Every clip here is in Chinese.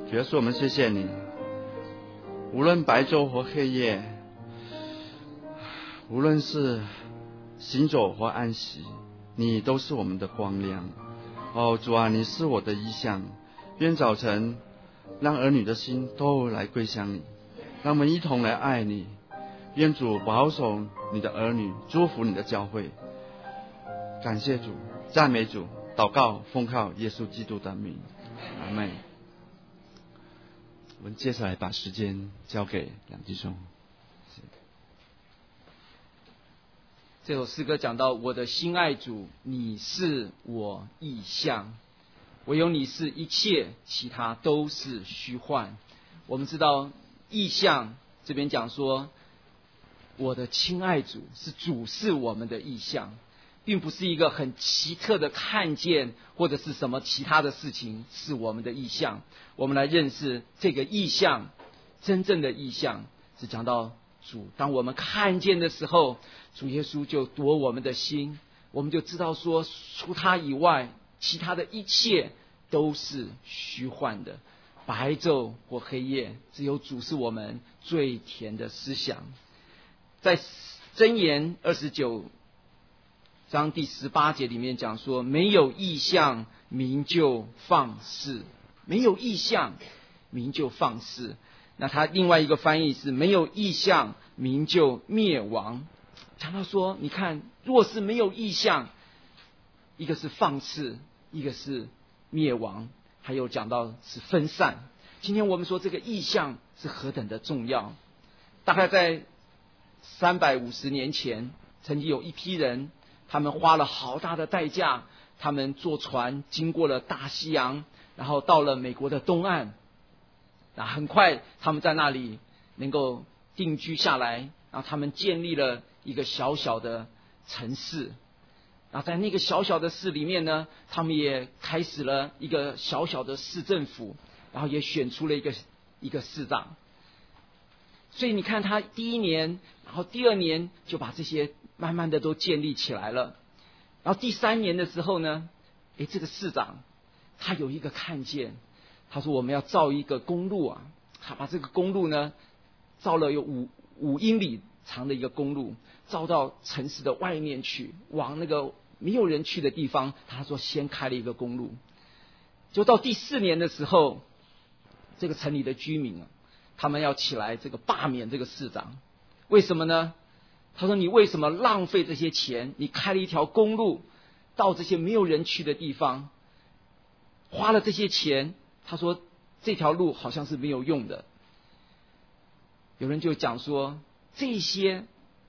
主耶稣，我们谢谢你，无论白昼或黑夜，无论是行走或安息，你都是我们的光亮。主啊，你是我的意象，愿早晨让儿女的心都来归向你，让我们一同来爱你。愿主保守你的儿女，祝福你的教会。感谢主，赞美主，祷告奉靠耶稣基督的名，阿们。我们接下来把时间交给梁弟兄。 这首诗歌讲到，我的心爱主，你是我意象，唯有你是一切，其他都是虚幻。我们知道意象这边讲说，我的亲爱主，是主是我们的意象，并不是一个很奇特的看见或者是什么其他的事情是我们的意象。我们来认识这个意象，真正的意象是讲到主，当我们看见的时候，主耶稣就夺我们的心，我们就知道说，除他以外，其他的一切都是虚幻的，白昼或黑夜，只有主是我们最甜的思想。在箴言29章第18节里面讲说，没有异象，民就放肆；没有异象，民就放肆。那他另外一个翻译是，没有异象，民就灭亡。讲到说，你看，若是没有异象，一个是放肆，一个是灭亡，还有讲到是分散。今天我们说这个异象是何等的重要。大概在350年前，曾经有一批人，他们花了好大的代价，他们坐船经过了大西洋，然后到了美国的东岸。那很快他们在那里能够定居下来，然后他们建立了一个小小的城市。然后在那个小小的市里面呢，他们也开始了一个小小的市政府，然后也选出了一个市长。所以你看，他第一年，然后第二年就把这些慢慢的都建立起来了。然后第3年的时候呢，这个市长他有一个看见，他说我们要造一个公路啊，他把这个公路呢造了有5英里长的一个公路，造到城市的外面去，往那个没有人去的地方。他说先开了一个公路。就到第4年的时候，这个城里的居民啊，他们要起来这个罢免这个市长。为什么呢？他说你为什么浪费这些钱？你开了一条公路到这些没有人去的地方，花了这些钱，他说这条路好像是没有用的。有人就讲说，这些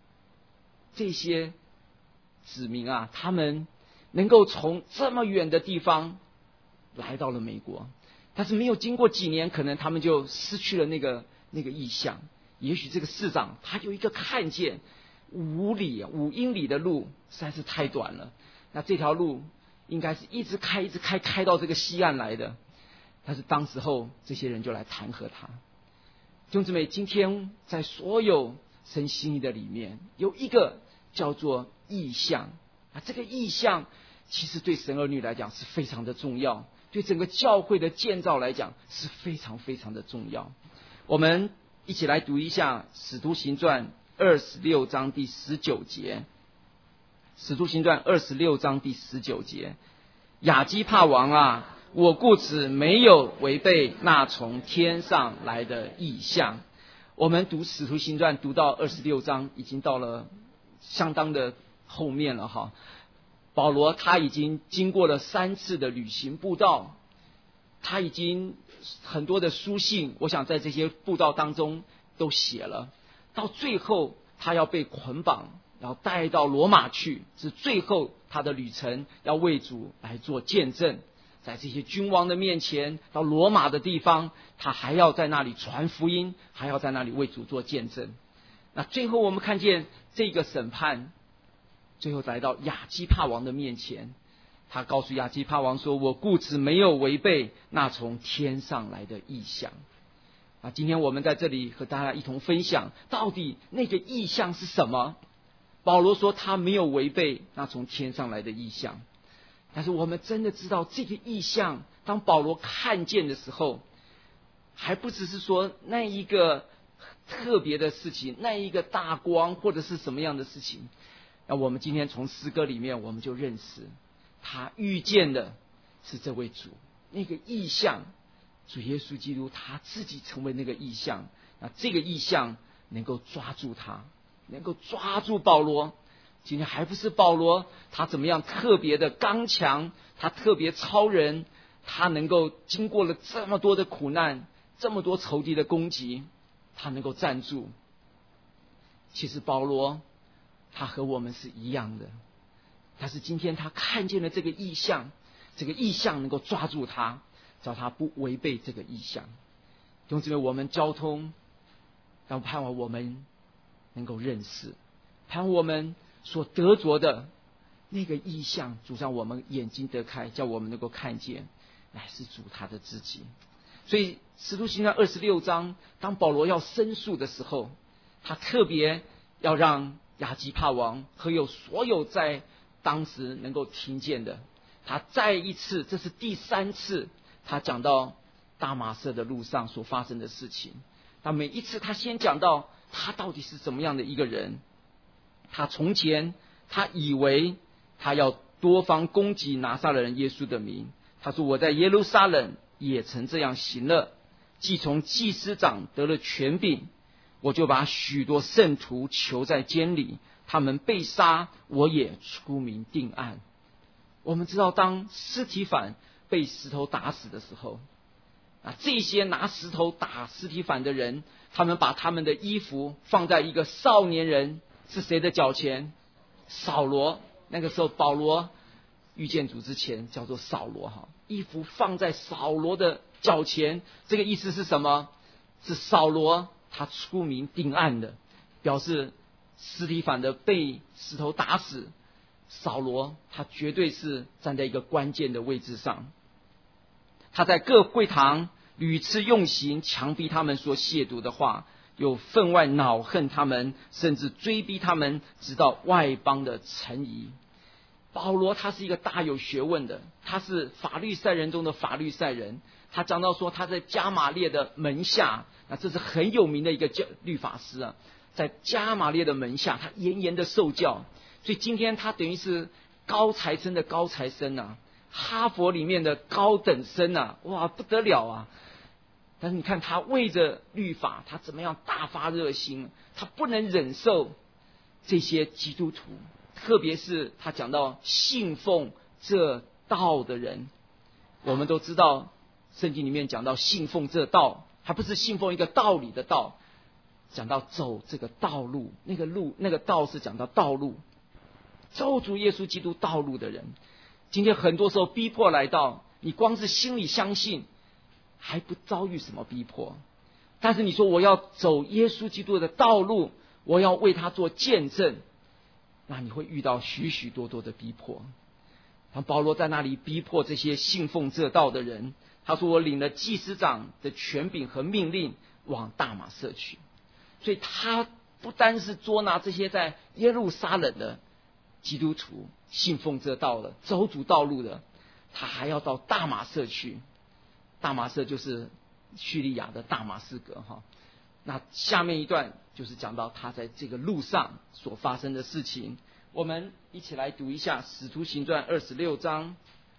子民啊，他们能够从这么远的地方来到了美国，但是没有经过几年，可能他们就失去了那个意象。也许这个市长他有一个看见，5英里的路实在是太短了，那这条路应该是一直开到这个西岸来的。但是当时候这些人就来弹劾他。弟兄姊妹，今天在所有神心意的里面，有一个叫做意象啊，这个意象其实对神儿女来讲是非常的重要，对整个教会的建造来讲是非常非常的重要。我们一起来读一下《使徒行传》26章第19节。《使徒行传》26章第19节，亚基帕王啊，我故此没有违背那从天上来的意象。我们读《使徒行传》读到26章，已经到了相当的后面了哈。保罗他已经经过了3次的旅行布道，他已经很多的书信，我想在这些布道当中都写了。到最后他要被捆绑，然后带到罗马去，是最后他的旅程，要为主来做见证。在这些君王的面前，到罗马的地方，他还要在那里传福音，还要在那里为主做见证。那最后我们看见这个审判，最后来到亚基帕王的面前，他告诉亚基帕王说，我故此没有违背那从天上来的意象。今天我们在这里和大家一同分享，到底那个意象是什么。保罗说他没有违背那从天上来的意象，但是我们真的知道这个意象，当保罗看见的时候， 还不只是说那一个特别的事情，那一个大光或者是什么样的事情。那我们今天从诗歌里面我们就认识，他遇见的是这位主，那个意象，主耶稣基督他自己成为那个意象。那这个意象能够抓住他，能够抓住保罗。今天还不是保罗他怎么样特别的刚强，他特别超人，他能够经过了这么多的苦难，这么多仇敌的攻击，他能够站住。其实保罗他和我们是一样的，但是今天他看见了这个意象，这个意象能够抓住他，叫他不违背这个意象。弟兄姊妹，我们交通要盼望我们能够认识，盼望我们所得着的那个意象，主让我们眼睛得开，叫我们能够看见乃是主他的自己。所以使徒行传26章，当保罗要申诉的时候，他特别要让亚基帕王和有所有在当时能够听见的，他再一次，这是第3次，他讲到大马色的路上所发生的事情。那每一次他先讲到他到底是怎么样的一个人。他从前他以为他要多方攻击拿撒勒人耶稣的名，他说我在耶路撒冷也曾这样行了，既从祭司长得了权柄，我就把许多圣徒囚在监里，他们被杀，我也出名定案。我们知道当司提反被石头打死的时候，这些拿石头打司提反的人，他们把他们的衣服放在一个少年人是谁的脚前？扫罗。那个时候保罗遇见主之前叫做扫罗，衣服放在扫罗的脚前，这个意思是什么？是扫罗他出名定案的，表示司提反的被石头打死，扫罗他绝对是站在一个关键的位置上。他在各会堂屡次用刑强逼他们说亵渎的话，又分外恼恨他们，甚至追逼他们，直到外邦的城邑。保罗他是一个大有学问的，他是法律赛人中的法律赛人。他讲到说他在加马列的门下，那这是很有名的一个律法师啊，在加马列的门下，他严严的受教。所以今天他等于是高材生的高材生啊，哈佛里面的高等生啊，哇，不得了啊！但是你看他为着律法，他怎么样大发热心？他不能忍受这些基督徒，特别是他讲到信奉这道的人。我们都知道圣经里面讲到信奉这道，还不是信奉一个道理的道，讲到走这个道路，那个道是讲到道路，走主耶稣基督道路的人。今天很多时候逼迫来到，你光是心里相信还不遭遇什么逼迫，但是你说我要走耶稣基督的道路，我要为他做见证，那你会遇到许许多多的逼迫。像保罗在那里逼迫这些信奉这道的人，他说我领了祭司长的权柄和命令往大马色去。所以他不单是捉拿这些在耶路撒冷的基督徒，信奉这道的走主道路的，他还要到大马色去。大马色就是叙利亚的大马士革哈。那下面一段就是讲到他在这个路上所发生的事情。我们一起来读一下《使徒行传》26章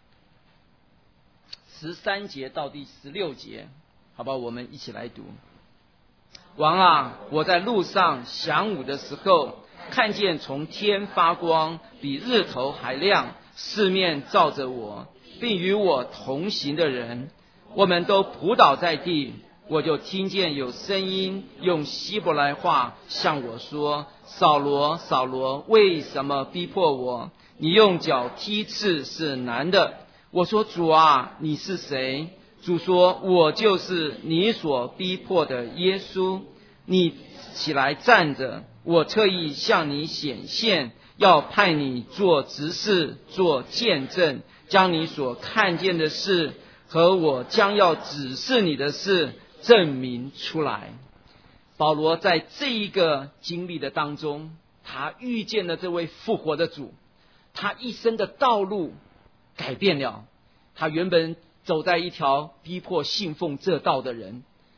13节到第16节，好吧？我们一起来读。王啊，我在路上晌午的时候，看见从天发光，比日头还亮，四面照着我，并与我同行的人，我们都仆倒在地。我就听见有声音用希伯来话向我说：扫罗，扫罗，为什么逼迫我？你用脚踢刺是难的。我说：主啊，你是谁？主说：我就是你所逼迫的耶稣。你起来站着，我特意向你显现，要派你做执事，做见证，将你所看见的事和我将要指示你的事证明出来。保罗在这一个经历的当中，他遇见了这位复活的主，他一生的道路改变了。他原本走在一条逼迫信奉这道的人，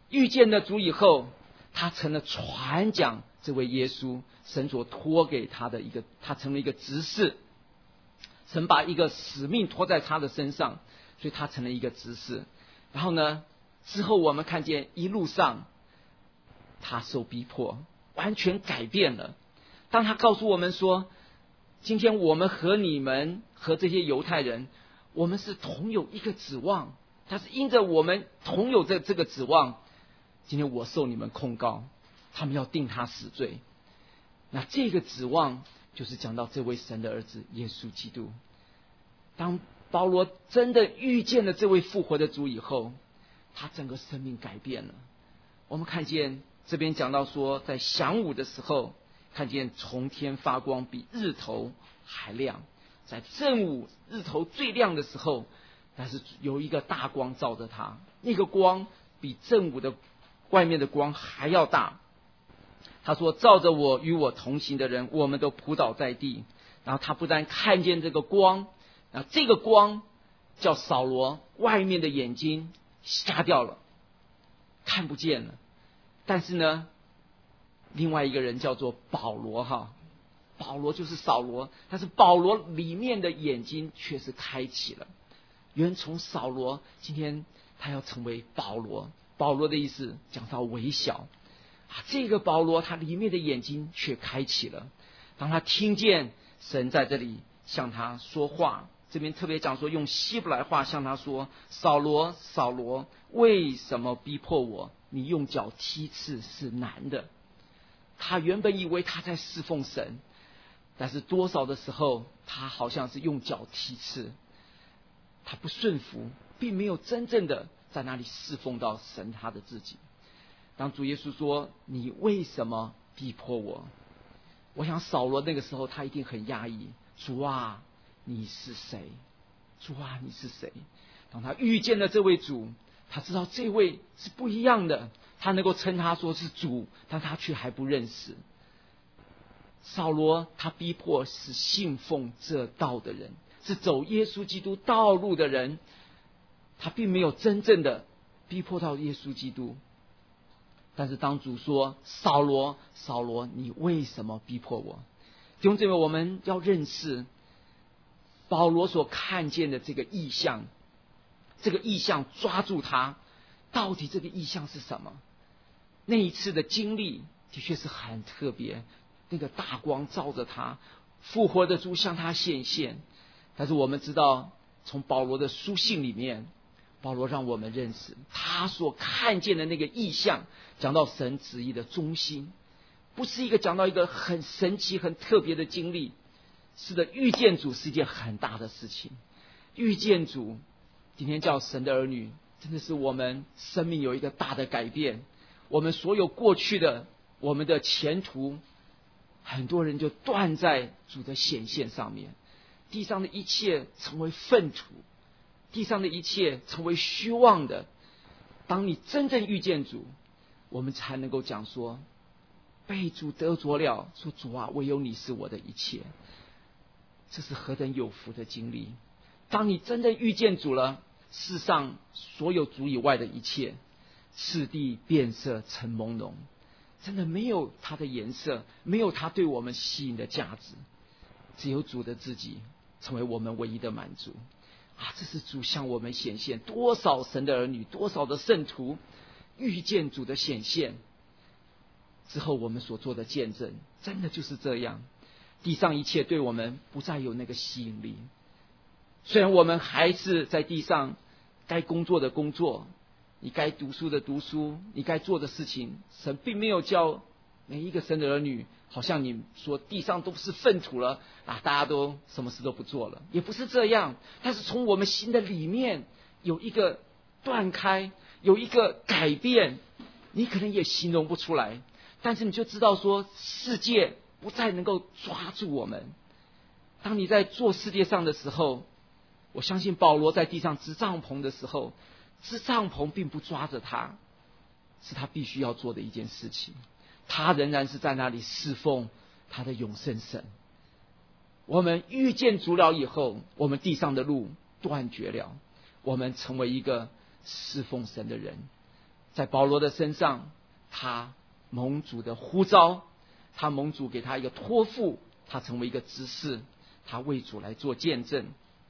遇见了主以后，他成了传讲这位耶稣，神所托给他的他成了一个执事，神把一个使命托在他的身上，所以他成了一个执事。然后呢，之后我们看见一路上他受逼迫，完全改变了。当他告诉我们说，今天我们和你们和这些犹太人，我们是同有一个指望，他是因着我们同有这个指望，今天我受你们控告，他们要定他死罪。那这个指望就是讲到这位神的儿子耶稣基督。当保罗真的遇见了这位复活的主以后，他整个生命改变了。我们看见这边讲到说，在晌午的时候，看见从天发光，比日头还亮。在正午日头最亮的时候，但是有一个大光照着他，那个光比正午的外面的光还要大。他说，照着我与我同行的人，我们都扑倒在地。然后他不但看见这个光，这个光叫扫罗外面的眼睛瞎掉了，看不见了。但是呢，另外一个人叫做保罗保罗就是扫罗，但是保罗里面的眼睛却是开启了。原从扫罗，今天他要成为保罗。保罗的意思讲到微小这个保罗他里面的眼睛却开启了。当他听见神在这里向他说话，这边特别讲说用希伯来话向他说，扫罗扫罗，为什么逼迫我？你用脚踢刺是难的。他原本以为他在侍奉神，但是多少的时候他好像是用脚踢刺，他不顺服，并没有真正的在那里侍奉到神他的自己。当主耶稣说，你为什么逼迫我？我想扫罗那个时候他一定很压抑，主啊你是谁？主啊你是谁？当他遇见了这位主，他知道这位是不一样的，他能够称他说是主，但他却还不认识。扫罗他逼迫是信奉这道的人，是走耶稣基督道路的人，他并没有真正的逼迫到耶稣基督。但是当主说，扫罗扫罗，你为什么逼迫我？弟兄姊妹，我们要认识保罗所看见的这个异象，这个异象抓住他，到底这个异象是什么？那一次的经历的确是很特别，那个大光照着他，复活的主向他显现。但是我们知道，从保罗的书信里面，保罗让我们认识他所看见的那个异象，讲到神旨意的中心，不是一个讲到一个很神奇很特别的经历。是的，遇见主是一件很大的事情。遇见主，今天叫神的儿女，真的是我们生命有一个大的改变。我们所有过去的我们的前途，很多人就断在主的显现上面。地上的一切成为粪土，地上的一切成为虚妄的。当你真正遇见主，我们才能够讲说，被主得着了，说主啊，唯有你是我的一切。这是何等有福的经历！当你真正遇见主了，世上所有主以外的一切，赤地变色成朦胧，真的没有它的颜色，没有它对我们吸引的价值，只有主的自己成为我们唯一的满足这是主向我们显现。多少神的儿女，多少的圣徒遇见主的显现之后，我们所做的见证真的就是这样。地上一切对我们不再有那个吸引力，虽然我们还是在地上该工作的工作，你该读书的读书，你该做的事情，神并没有叫每一个神的儿女好像你说地上都是粪土了大家都什么事都不做了，也不是这样。但是从我们心的里面有一个断开，有一个改变，你可能也形容不出来，但是你就知道说，世界不再能够抓住我们。当你在做世界上的时候，我相信保罗在地上织帐篷的时候，织帐篷并不抓着他，是他必须要做的一件事情。他仍然是在那里侍奉他的永生神。我们遇见主了以后，我们地上的路断绝了，我们成为一个侍奉神的人。 在保罗的身上，他蒙主的呼召，他蒙主给他一个托付，他成为一个执事，他为主来做见证。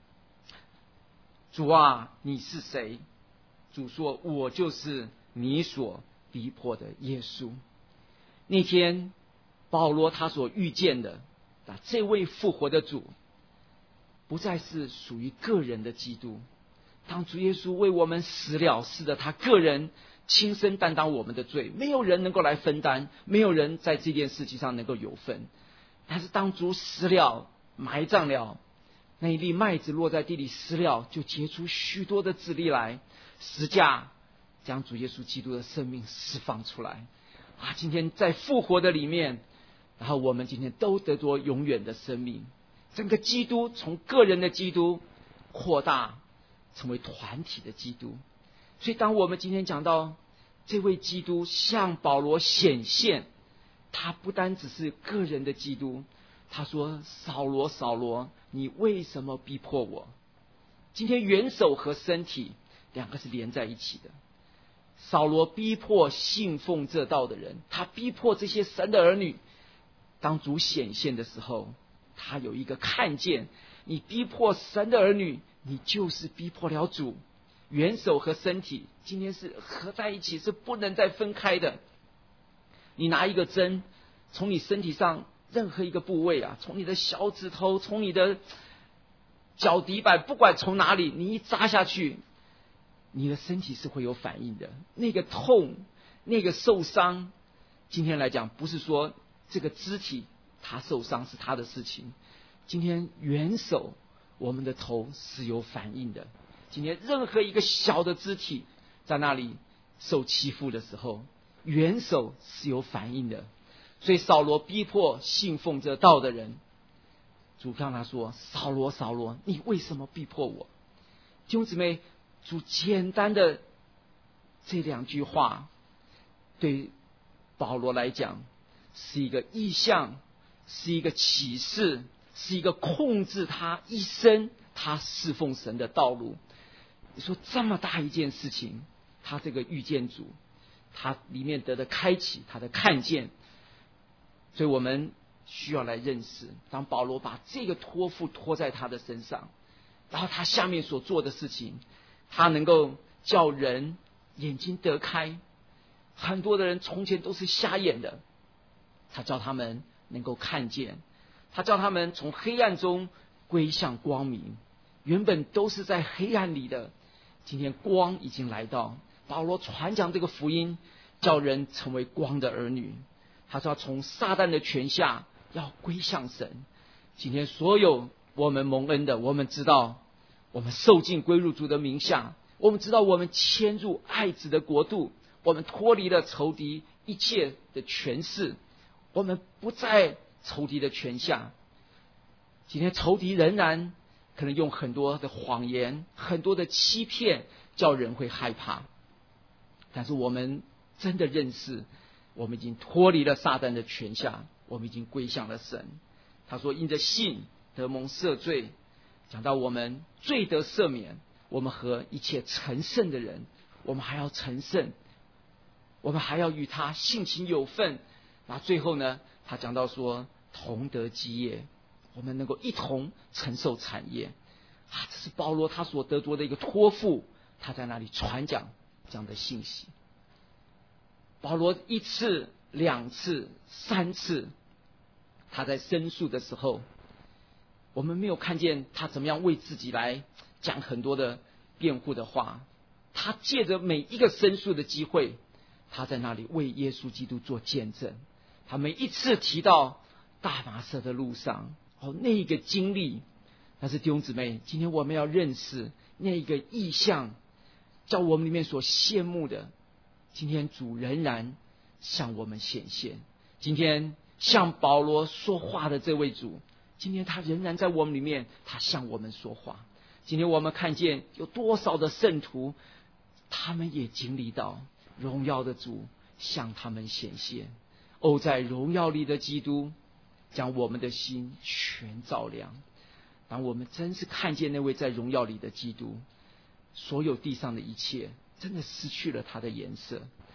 主啊，你是谁？主说，我就是你所逼迫的耶稣。那天保罗他所遇见的这位复活的主，不再是属于个人的基督。当主耶稣为我们死了，是的，他个人亲身担当我们的罪，没有人能够来分担，没有人在这件事情上能够有份。但是当主死了，埋葬了，那一粒麦子落在地里死了，就结出许多的子粒来，十架将主耶稣基督的生命释放出来今天在复活的里面，然后我们今天都得着永远的生命。整个基督从个人的基督扩大成为团体的基督。所以当我们今天讲到这位基督向保罗显现，他不单只是个人的基督，他说，扫罗扫罗，你为什么逼迫我？今天元首和身体两个是连在一起的。扫罗逼迫信奉这道的人，他逼迫这些神的儿女。当主显现的时候，他有一个看见，你逼迫神的儿女，你就是逼迫了主。元首和身体今天是合在一起，是不能再分开的。你拿一个针，从你身体上任何一个部位从你的小指头，从你的脚底板，不管从哪里，你一扎下去，你的身体是会有反应的。那个痛，那个受伤，今天来讲，不是说这个肢体他受伤是他的事情。今天元首，我们的头是有反应的。今天任何一个小的肢体在那里受欺负的时候，元首是有反应的。所以扫罗逼迫信奉这道的人，主让他说，扫罗扫罗，你为什么逼迫我？弟兄姊妹，主简单的这两句话对保罗来讲是一个意象，是一个启示，是一个控制他一生他侍奉神的道路。你说这么大一件事情，他这个遇见主，他里面得的开启，他的看见，所以我们需要来认识，当保罗把这个托付托在他的身上，然后他下面所做的事情，他能够叫人眼睛得开。很多的人从前都是瞎眼的，他叫他们能够看见，他叫他们从黑暗中归向光明。原本都是在黑暗里的，今天光已经来到。保罗传讲这个福音，叫人成为光的儿女。他说要从撒旦的权下要归向神。今天所有我们蒙恩的，我们知道我们受尽归入主的名下，我们知道我们迁入爱子的国度，我们脱离了仇敌一切的权势，我们不在仇敌的权下。今天仇敌仍然可能用很多的谎言，很多的欺骗，叫人会害怕。但是我们真的认识，我们已经脱离了撒旦的权下，我们已经归向了神。他说因着信得蒙赦罪，讲到我们罪得赦免，我们和一切成圣的人，我们还要成圣，我们还要与他性情有份。那最后呢，他讲到说同得基业，我们能够一同承受产业这是保罗他所得着的一个托付，他在那里传讲这样的信息。保罗一次、两次、三次，他在申诉的时候，我们没有看见他怎么样为自己来讲很多的辩护的话。他借着每一个申诉的机会，他在那里为耶稣基督做见证。他每一次提到大马色的路上那一个经历，但是弟兄姊妹，今天我们要认识那一个意象，叫我们里面所羡慕的，今天主仍然向我们显现。今天向保罗说话的这位主，今天他仍然在我们里面，他向我们说话。今天我们看见有多少的圣徒，他们也经历到荣耀的主向他们显现。在荣耀里的基督将我们的心全照亮。当我们真是看见那位在荣耀里的基督，所有地上的一切真的失去了它的颜色。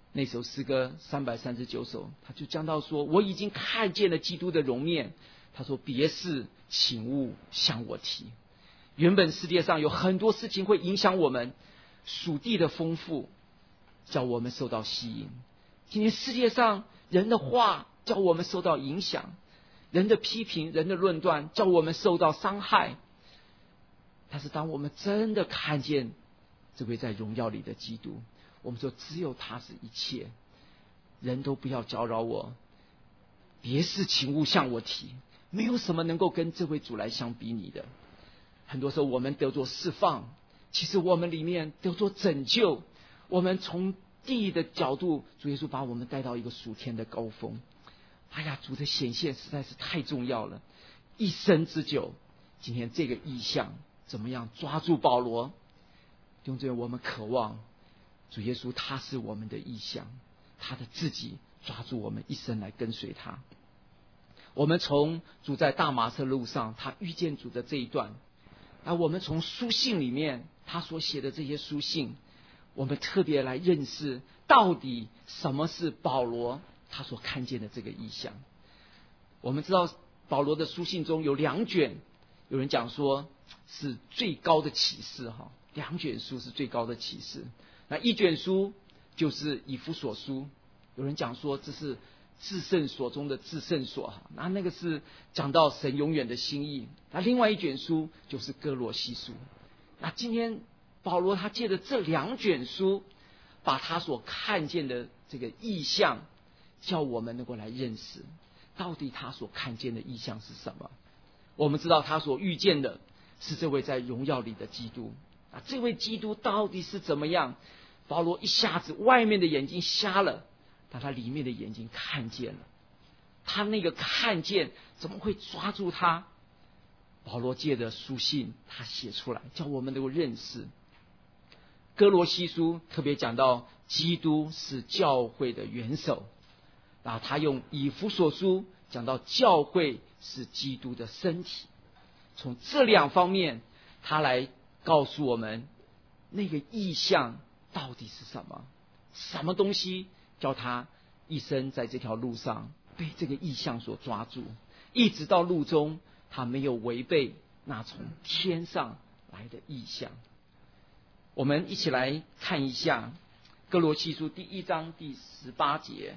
那首诗歌339首，他就讲到说，我已经看见了基督的容面。他说，别事请勿向我提。原本世界上有很多事情会影响我们，属地的丰富叫我们受到吸引。今天世界上人的话叫我们受到影响，人的批评，人的论断叫我们受到伤害。但是当我们真的看见这位在荣耀里的基督，我们说只有他是一切，人都不要搅扰我，别事请勿向我提，没有什么能够跟这位主来相比拟的。很多时候我们得着释放，其实我们里面得着拯救。我们从地的角度，主耶稣把我们带到一个属天的高峰。哎呀，主的显现实在是太重要了，一生之久。今天这个意象怎么样抓住保罗？弟兄姊妹，我们渴望主耶稣他是我们的意象，他的自己抓住我们一生来跟随他。我们从主在大马色路上他遇见主的这一段，而我们从书信里面他所写的这些书信，我们特别来认识到底什么是保罗他所看见的这个意象。我们知道保罗的书信中有2卷，有人讲说是最高的启示，2卷书是最高的启示。那1卷书就是以弗所书，有人讲说这是至圣所中的至圣所，那个是讲到神永远的心意。那另外1卷书就是哥罗西书。那今天保罗他借着这2卷书，把他所看见的这个意象，叫我们能够来认识到底他所看见的意象是什么。我们知道他所遇见的是这位在荣耀里的基督。这位基督到底是怎么样？保罗一下子外面的眼睛瞎了，但他里面的眼睛看见了。他那个看见怎么会抓住他？保罗借着书信他写出来，叫我们能够认识。哥罗西书特别讲到基督是教会的元首，他用以弗所书讲到教会是基督的身体。从这2方面他来告诉我们那个意象到底是什么，什么东西叫他一生在这条路上被这个意象所抓住，一直到路中他没有违背那从天上来的意象。我们一起来看一下哥罗西书第1章第18节。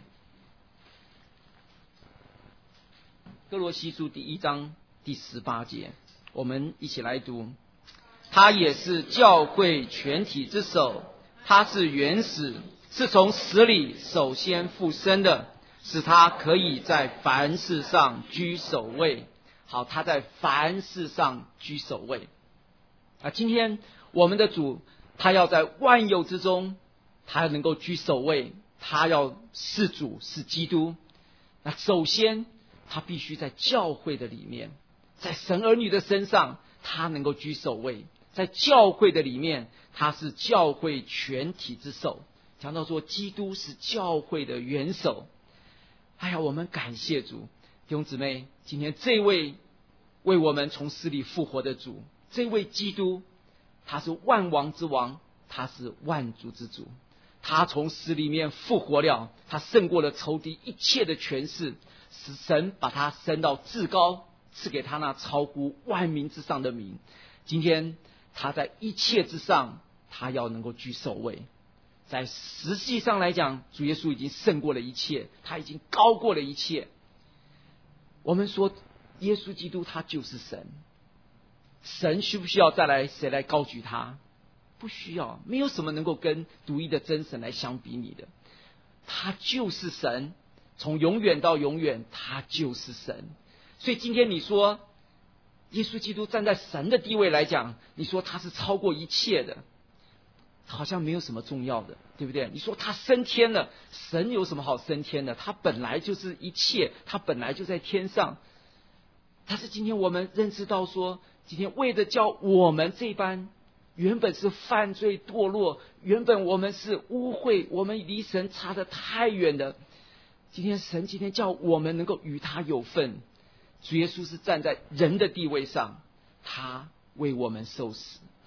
哥罗西书第1章第18节，我们一起来读。他也是教会全体之首，他是原始，是从死里首先复生的，使他可以在凡事上居首位。好，他在凡事上居首位。今天我们的主他要在万有之中，他能够居首位，他要是主是基督。那首先他必须在教会的里面，在神儿女的身上他能够居首位。在教会的里面，他是教会全体之首。讲到说基督是教会的元首。哎呀，我们感谢主。弟兄姊妹，今天这位为我们从死里复活的主，这位基督，他是万王之王，他是万主之主。他从死里面复活了，他胜过了仇敌一切的权势，使神把他升到至高，赐给他那超乎万民之上的名。今天他在一切之上，他要能够居首位。在实际上来讲，主耶稣已经胜过了一切，他已经高过了一切。我们说耶稣基督他就是神，神需不需要再来谁来高举他？不需要，没有什么能够跟独一的真神来相比拟的。他就是神，从永远到永远他就是神。所以今天你说耶稣基督站在神的地位来讲，你说他是超过一切的，好像没有什么重要的，对不对？你说他升天了，神有什么好升天的？他本来就是一切，他本来就在天上。但是今天我们认识到说，今天为了叫我们这班原本是犯罪堕落，原本我们是污秽，我们离神差得太远的，今天神今天叫我们能够与他有份。主耶稣是站在人的地位上，他为我们受死，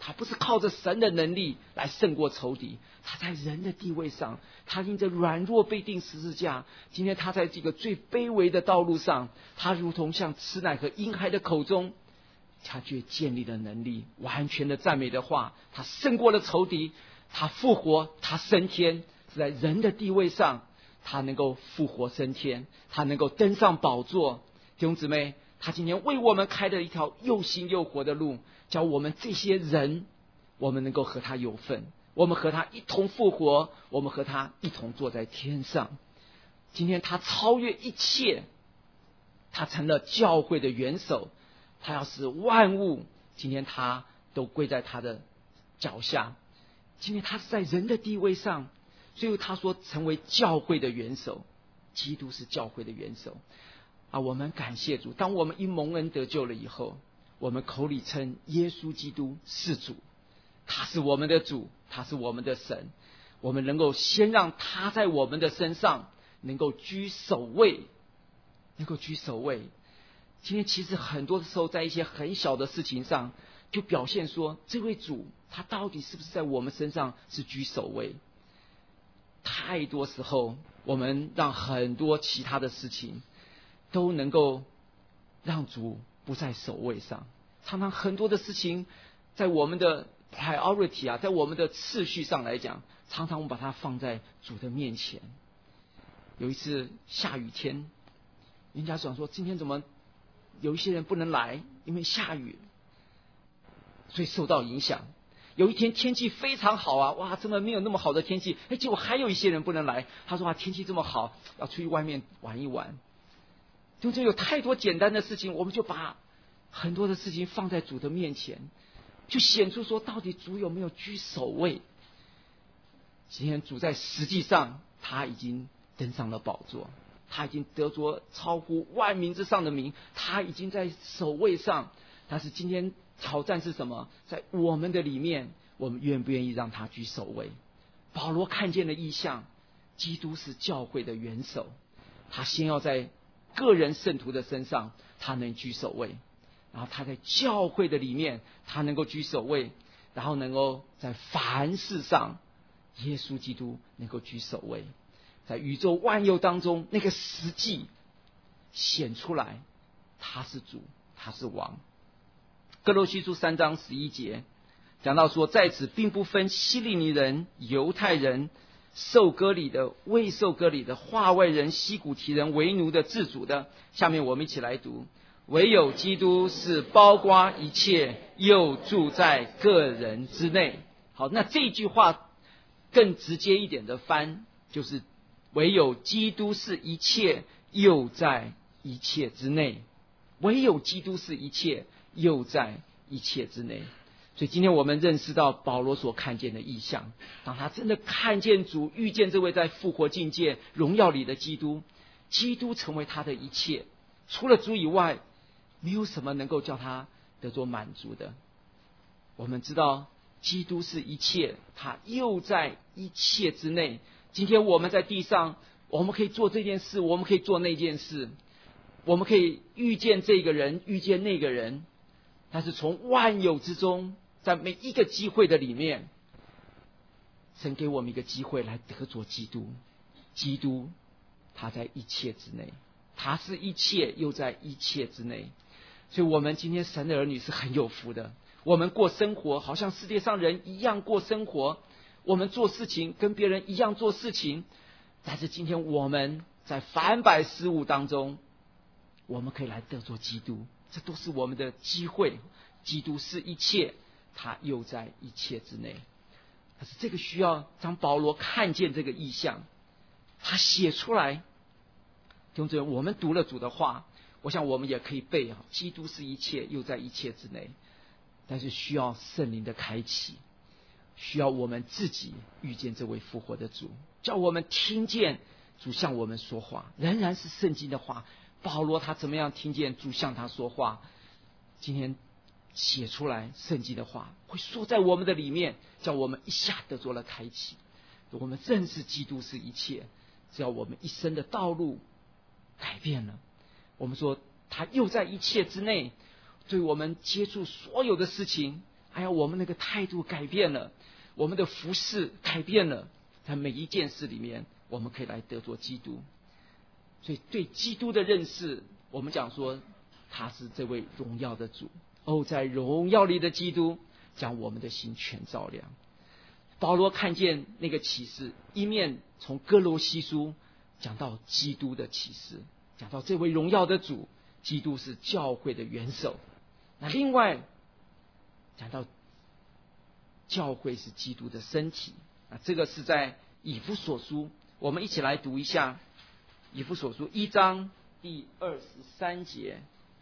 他不是靠着神的能力来胜过仇敌，他在人的地位上，他因着软弱被钉十字架。今天他在这个最卑微的道路上，他如同像吃奶和婴孩的口中，他却建立了能力，完全的赞美的话，他胜过了仇敌，他复活，他升天，是在人的地位上，他能够复活升天，他能够登上宝座。弟兄姊妹，他今天为我们开了一条又新又活的路，叫我们这些人，我们能够和他有份，我们和他一同复活，我们和他一同坐在天上。今天他超越一切，他成了教会的元首，他要使万物今天他都归在他的脚下。今天他是在人的地位上，最后他说成为教会的元首，基督是教会的元首。我们感谢主，当我们因蒙恩得救了以后，我们口里称耶稣基督是主，他是我们的主，他是我们的神，我们能够先让他在我们的身上能够居首位，能够居首位。今天其实很多的时候，在一些很小的事情上，就表现说这位主他到底是不是在我们身上是居首位。太多时候我们让很多其他的事情都能够让主不在首位上，常常很多的事情在我们的 priority 在我们的次序上来讲，常常我们把它放在主的面前。有一次下雨天，人家想说今天怎么有一些人不能来，因为下雨，所以受到影响。有一天天气非常好哇，怎么没有那么好的天气？结果还有一些人不能来。他说天气这么好，要出去外面玩一玩。就有太多简单的事情，我们就把很多的事情放在主的面前，就显出说到底主有没有居首位。今天主在实际上他已经登上了宝座，他已经得着超乎万民之上的名，他已经在首位上。但是今天挑战是什么？在我们的里面，我们愿不愿意让他居首位？保罗看见了异象，基督是教会的元首，他先要在个人圣徒的身上他能居首位，然后他在教会的里面他能够居首位，然后能够在凡事上耶稣基督能够居首位，在宇宙万有当中那个实际显出来，他是主，他是王。哥罗西书3章11节讲到说，在此并不分希利尼人、犹太人、受割礼的、未受割礼的、化外人、西古提人、为奴的、自主的。下面我们一起来读：唯有基督是包括一切，又住在个人之内。好，那这句话更直接一点的翻，就是唯有基督是一切，又在一切之内。唯有基督是一切，又在一切之内。所以今天我们认识到保罗所看见的异象，当他真的看见主，遇见这位在复活境界荣耀里的基督，基督成为他的一切，除了主以外没有什么能够叫他得着满足的。我们知道基督是一切，他又在一切之内。今天我们在地上，我们可以做这件事，我们可以做那件事，我们可以遇见这个人，遇见那个人，但是从万有之中，在每一个机会的里面，神给我们一个机会来得着基督。基督他在一切之内，他是一切，又在一切之内。所以我们今天神的儿女是很有福的，我们过生活好像世界上人一样过生活，我们做事情跟别人一样做事情，但是今天我们在凡百事物当中，我们可以来得着基督，这都是我们的机会。基督是一切，他又在一切之内。但是这个需要当保罗看见这个意象，他写出来。弟兄姊妹，我们读了主的话，我想我们也可以背基督是一切，又在一切之内。但是需要圣灵的开启，需要我们自己遇见这位复活的主，叫我们听见主向我们说话，仍然是圣经的话。保罗他怎么样听见主向他说话？今天写出来圣经的话会说在我们的里面，叫我们一下得着了开启。我们认识基督是一切，只要我们一生的道路改变了，我们说他又在一切之内，对我们接触所有的事情哎呀，我们那个态度改变了，我们的服事改变了，在每一件事里面，我们可以来得着基督。所以对基督的认识，我们讲说他是这位荣耀的主。在荣耀里的基督将我们的心全照亮。保罗看见那个启示，一面从哥罗西书讲到基督的启示，讲到这位荣耀的主，基督是教会的元首。那另外讲到教会是基督的身体，这个是在以弗所书，我们一起来读一下以弗所书1章第23节。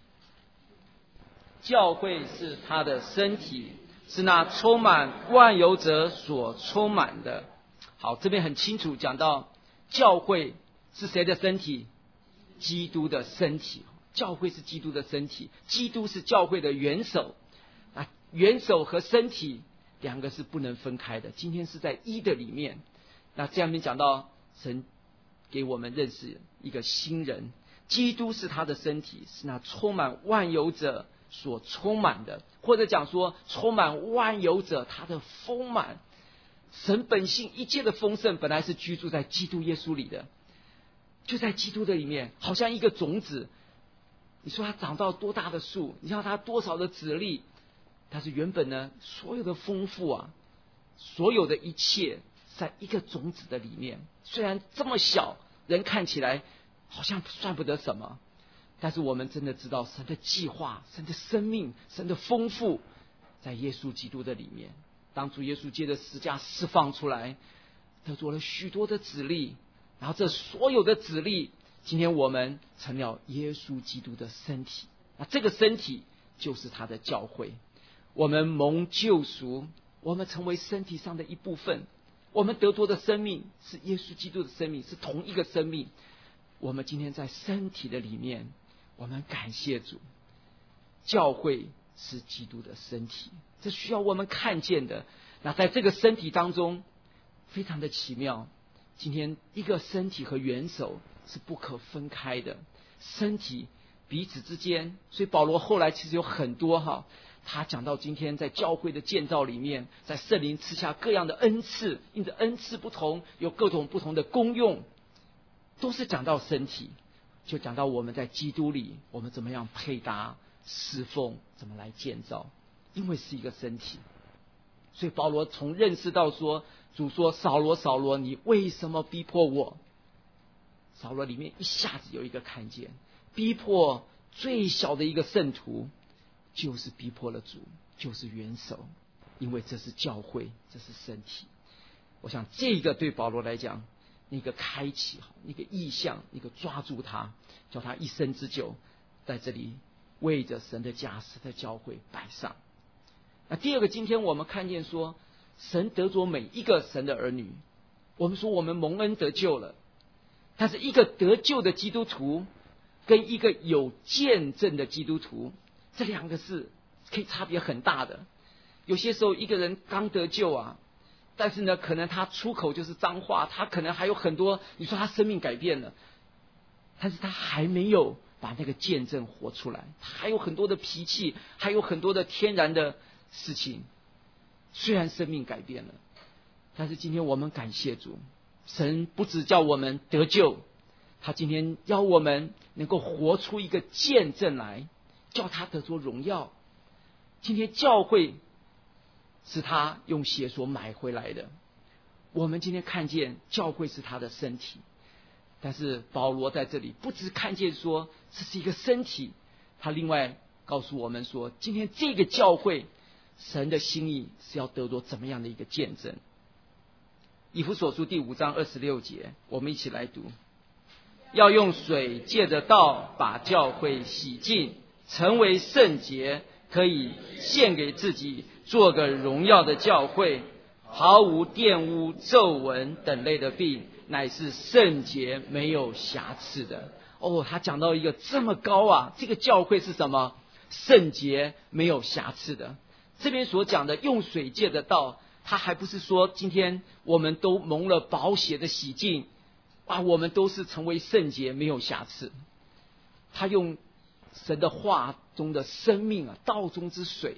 教会是他的身体，是那充满万有者所充满的。好，这边很清楚讲到教会是谁的身体？基督的身体。教会是基督的身体，基督是教会的元首。元首和身体两个是不能分开的，今天是在一的里面。那这样面讲到神给我们认识一个新人，基督是他的身体，是那充满万有者所充满的，或者讲说充满万有者他的丰满。神本性一切的丰盛本来是居住在基督耶稣里的，就在基督的里面，好像一个种子，你说它长到多大的树，你要它多少的籽粒，但是原本呢，所有的丰富啊，所有的一切在一个种子的里面，虽然这么小，人看起来好像算不得什么，但是我们真的知道神的计划，神的生命，神的丰富在耶稣基督的里面。当主耶稣借着十架释放出来，得着了许多的籽粒，然后这所有的籽粒，今天我们成了耶稣基督的身体。那这个身体就是他的教会。我们蒙救赎，我们成为身体上的一部分，我们得着的生命是耶稣基督的生命，是同一个生命。我们今天在身体的里面，我们感谢主，教会是基督的身体，这需要我们看见的。那在这个身体当中非常的奇妙，今天一个身体和元首是不可分开的，身体彼此之间。所以保罗后来其实有很多他讲到今天在教会的建造里面，在圣灵赐下各样的恩赐，因着恩赐不同，有各种不同的功用，都是讲到身体，就讲到我们在基督里，我们怎么样配搭侍奉，怎么来建造，因为是一个身体。所以保罗从认识到说，主说扫罗扫罗，你为什么逼迫我？扫罗里面一下子有一个看见，逼迫最小的一个圣徒，就是逼迫了主，就是元首，因为这是教会，这是身体。我想这个对保罗来讲，那个开启，那个意象，那个抓住他，叫他一生之久在这里为着神的家世的教会摆上。那第二个，今天我们看见说，神得着每一个神的儿女。我们说我们蒙恩得救了，但是一个得救的基督徒跟一个有见证的基督徒，这两个是可以差别很大的。有些时候一个人刚得救但是呢，可能他出口就是脏话，他可能还有很多，你说他生命改变了，但是他还没有把那个见证活出来，他还有很多的脾气，还有很多的天然的事情。虽然生命改变了，但是今天我们感谢主，神不只叫我们得救，他今天要我们能够活出一个见证来，叫他得着荣耀。今天教会是他用血所买回来的，我们今天看见教会是他的身体。但是保罗在这里不只看见说这是一个身体，他另外告诉我们说，今天这个教会神的心意是要得着怎么样的一个见证。以弗所书第5章26节，我们一起来读。要用水借着道把教会洗净，成为圣洁，可以献给自己，做个荣耀的教会，毫无玷污、皱纹等类的病，乃是圣洁没有瑕疵的。他讲到一个这么高这个教会是什么？圣洁没有瑕疵的。这边所讲的用水借的道，他还不是说今天我们都蒙了宝血的洗净我们都是成为圣洁没有瑕疵。他用神的话中的生命道中之水，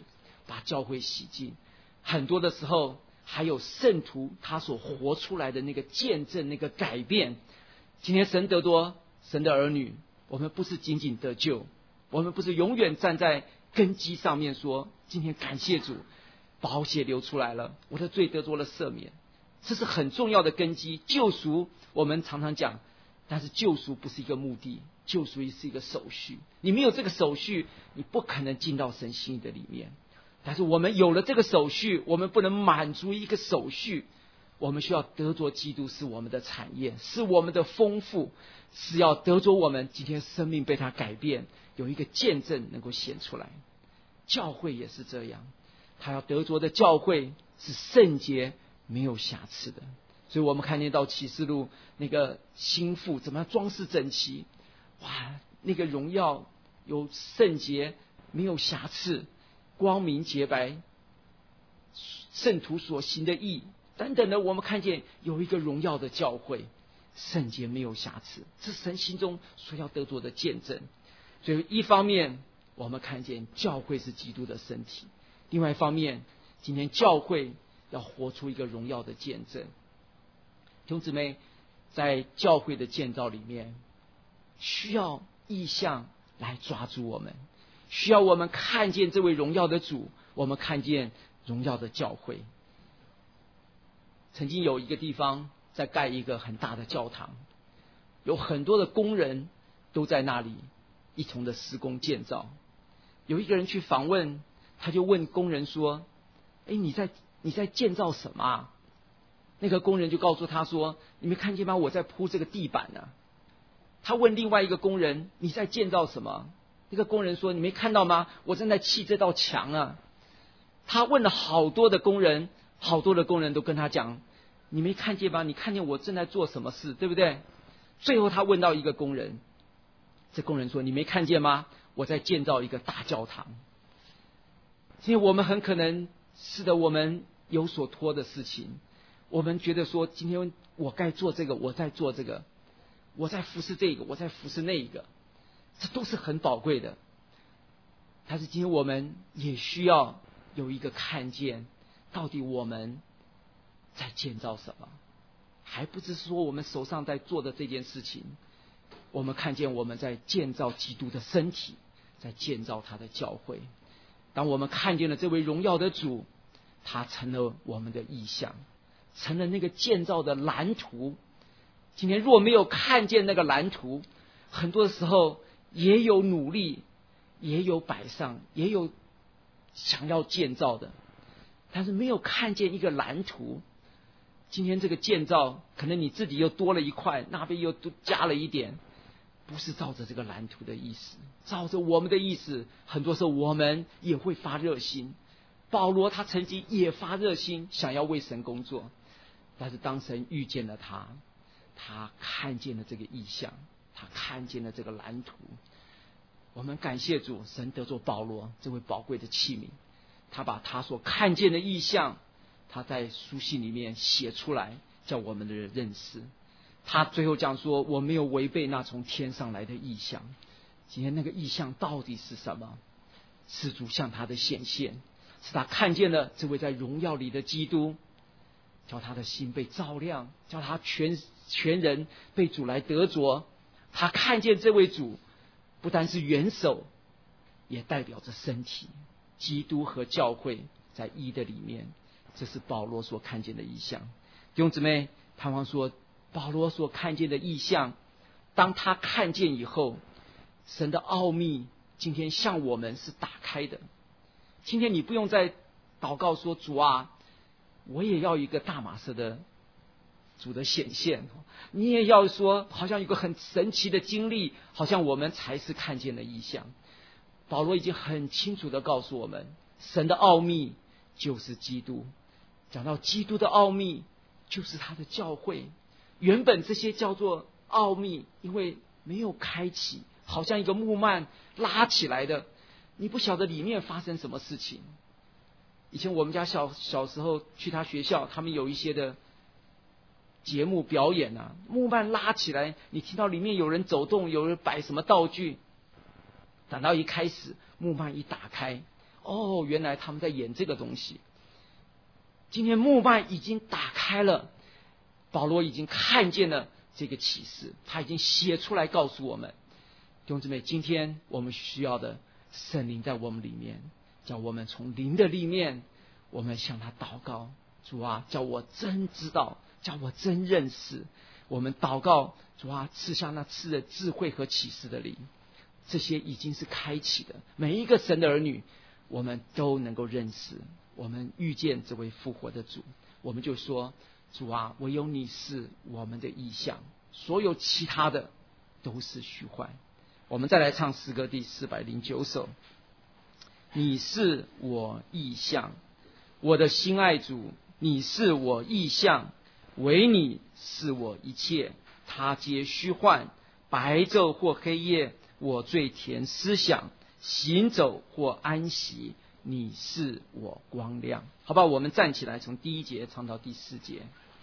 把教会洗净。很多的时候还有圣徒他所活出来的那个见证，那个改变。今天神得多，神的儿女，我们不是仅仅得救，我们不是永远站在根基上面说今天感谢主，宝血流出来了，我的罪得着了赦免，这是很重要的根基。救赎我们常常讲，但是救赎不是一个目的，救赎是一个手续。你没有这个手续，你不可能进到神心意的里面。但是我们有了这个手续，我们不能满足一个手续，我们需要得着基督是我们的产业，是我们的丰富，是要得着我们今天生命被他改变，有一个见证能够显出来。教会也是这样，他要得着的教会是圣洁没有瑕疵的。所以我们看见到启示录那个心腹怎么样装饰整齐，哇，那个荣耀有圣洁没有瑕疵，光明洁白，圣徒所行的义等等的，我们看见有一个荣耀的教会，圣洁没有瑕疵，这是神心中所要得着的见证。所以一方面我们看见教会是基督的身体，另外一方面今天教会要活出一个荣耀的见证。弟兄姊妹，在教会的建造里面，需要意象来抓住我们，需要我们看见这位荣耀的主，我们看见荣耀的教会。曾经有一个地方在盖一个很大的教堂，有很多的工人都在那里一同的施工建造。有一个人去访问，他就问工人说：你在建造什么啊？那个工人就告诉他说：你没看见吗？我在铺这个地板呢。他问另外一个工人：你在建造什么？那个工人说：你没看到吗？我正在砌这道墙啊。他问了好多的工人，好多的工人都跟他讲：你没看见吗？你看见我正在做什么事，对不对？最后他问到一个工人，这工人说：你没看见吗？我在建造一个大教堂。因为我们很可能是的，我们有所托的事情，我们觉得说今天我该做这个，我在做这个，我在服侍这个，我在服侍那个，这都是很宝贵的。但是今天我们也需要有一个看见，到底我们在建造什么，还不是说我们手上在做的这件事情，我们看见我们在建造基督的身体，在建造他的教会。当我们看见了这位荣耀的主，他成了我们的意象，成了那个建造的蓝图。今天若没有看见那个蓝图，很多时候也有努力，也有摆上，也有想要建造的，但是没有看见一个蓝图。今天这个建造，可能你自己又多了一块，那边又多加了一点，不是照着这个蓝图的意思，照着我们的意思，很多时候我们也会发热心。保罗他曾经也发热心，想要为神工作，但是当神遇见了他，他看见了这个意象，他看见了这个蓝图。我们感谢主，神得着保罗这位宝贵的器皿，他把他所看见的意象，他在书信里面写出来，叫我们的人认识。他最后讲说，我没有违背那从天上来的意象。今天那个意象到底是什么？是主向他的显现，是他看见了这位在荣耀里的基督，叫他的心被照亮，叫他全人被主来得着。他看见这位主不单是元首，也代表着身体，基督和教会在一的里面。这是保罗所看见的意象。弟兄姊妹，盼望说保罗所看见的意象，当他看见以后，神的奥秘今天向我们是打开的。今天你不用再祷告说，主啊，我也要一个大马色的主的显现，你也要说好像有个很神奇的经历，好像我们才是看见了意象。保罗已经很清楚的告诉我们，神的奥秘就是基督。讲到基督的奥秘，就是他的教会。原本这些叫做奥秘，因为没有开启，好像一个木幔拉起来的，你不晓得里面发生什么事情。以前我们家小时候去他学校，他们有一些的节目表演啊，木幔拉起来，你听到里面有人走动，有人摆什么道具。等到一开始木幔一打开， 哦，原来他们在演这个东西。今天幕幔已经打开了，保罗已经看见了这个启示，他已经写出来告诉我们。弟兄姊妹，今天我们需要的圣灵在我们里面，叫我们从灵的里面，我们向他祷告，主啊，叫我真知道，叫我真认识。我们祷告，主啊，赐下那赐的智慧和启示的灵，这些已经是开启的。每一个神的儿女，我们都能够认识，我们遇见这位复活的主，我们就说，主啊，唯有你是我们的意象，所有其他的都是虚幻。我们再来唱诗歌第409首，你是我意象，我的心爱主，你是我意象，唯你是我一切，他皆虚幻。白昼或黑夜，我最甜思想，行走或安息，你是我光亮。好吧，我们站起来，从第1节唱到第4节。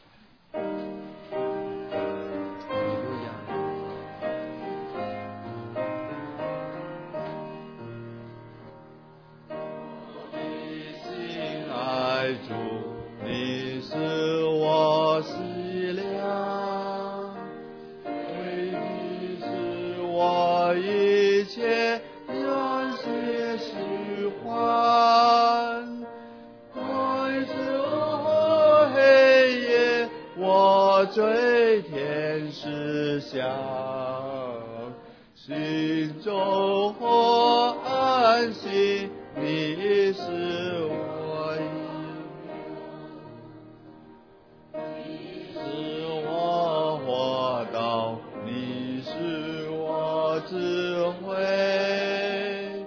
追天使想，行走或安息，你是我你是我活道，你是我智慧，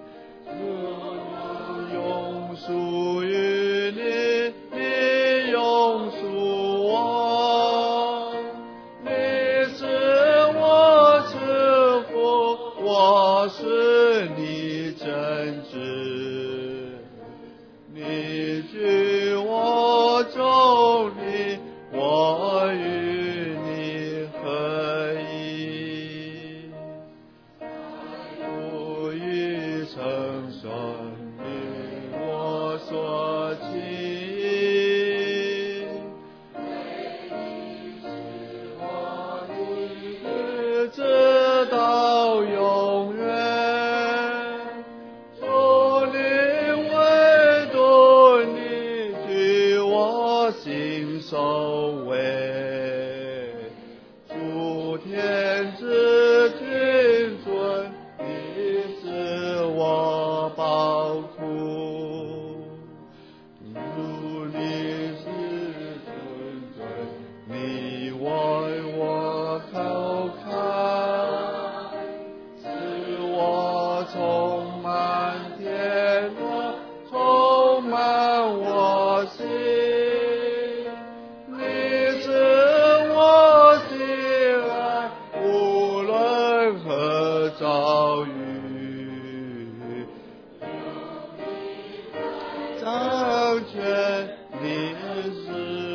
永属于你，你永属我。我是你真知，你居我中立，我与你合一，不与成顺与我所起。直到永远，主你唯独你居我心首位，主天之君尊，你是我宝库，主你是君尊，你为我口看，使我充满天国，充满我心。你是我心爱，无论何遭遇，掌权你是